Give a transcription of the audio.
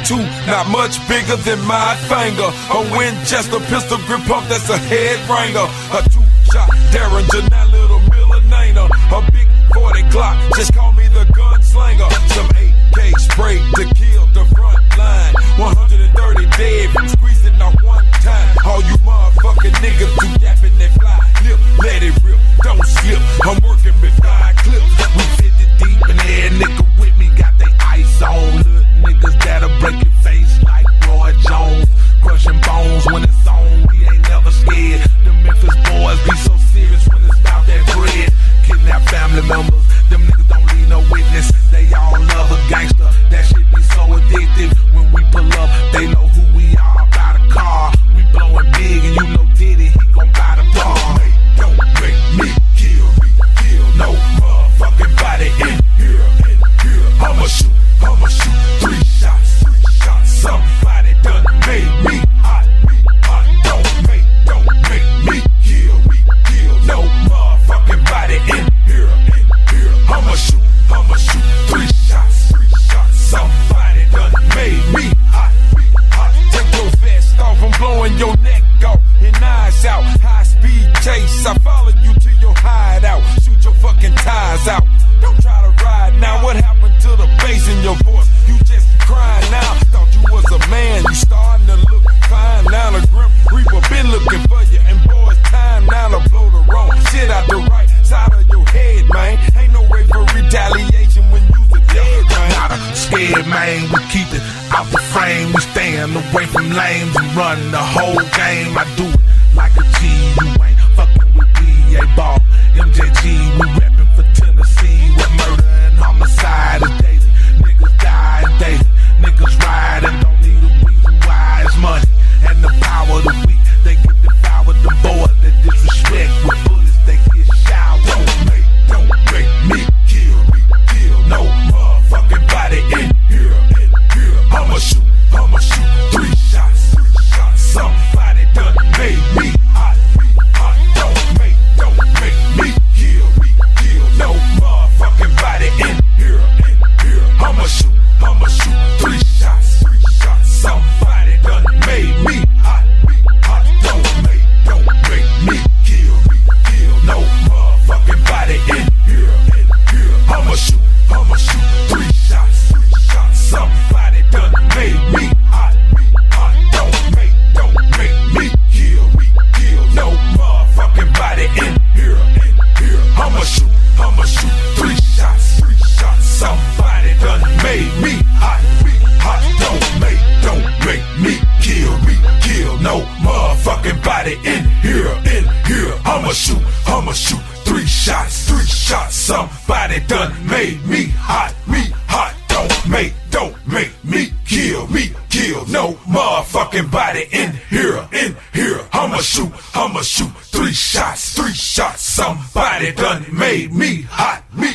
.22, not much bigger than my finger. A Winchester pistol grip pump, that's a head ringer. A 2-shot Derringer, now little Miller Nainer. A big 40 Glock, just call me the gunslinger. Some AK spray to kill the front line. 130 dead from squeezing out one time. All you motherfucking niggas do yapping that fly lip, let it rip, don't slip. I'm working with 5 clips. We 50 deep in there, nigga with me got they ice on. Little niggas that'll break your face like Roy Jones. Crushing bones when it's on, we ain't never scared. The Memphis boys be so serious when it's about that bread. Kidnap family members, them niggas don't leave no witness. They all love a gangster, that shit be so addictive. When we pull up, they know who we are. By the car, we blowing big and you know Diddy, he gon' buy the bar. Don't make me kill no motherfucking body in here. I'ma shoot 3 shots. Somebody done made me hot. Don't make me kill no motherfucking body in here. I'ma shoot 3 shots. Somebody done made me hot. Take your vest off, I'm blowing your neck off and eyes out. High speed chase, I follow you to your hideout. Shoot your fucking ties out. Don't try to ride now. What happened to the bass in your voice? You just crying now. Thought you was a man. You starting to look fine now. The Grim Reaper been looking for you, and boy, it's time now to blow the wrong shit out the right side of your head, man. Ain't no way for retaliation when you's a dead man. Not a scared man, we keep it out the frame. We stand away from lames and run the whole game. I do it like a G. You ain't fucking with DA Ball. MJG, we reppin' for Tennessee. With murder and homicide is daily. Niggas die daily. Niggas ride and don't need a reason why. It's money and the power of the weak. They get devoured. The boys that disrespect with bullets, they get shot. Don't make me kill no motherfucking body in here. I'ma shoot 3 shots. Somebody done made me hot. Don't make me kill no motherfucking body in here. I'ma shoot 3 shots. Somebody done made me hot. Don't make me kill no motherfucking body in here. I'ma shoot 3 shots. Somebody done made me hot. Don't make me kill no motherfucking body in here. I'ma shoot 3 shots. Somebody done made me hot. Don't make me kill no motherfucking body in here. I'ma shoot 3 shots. Somebody done made me hot. Don't make me kill no motherfucking body in here. I'ma shoot 3 shots. Somebody done made me hot.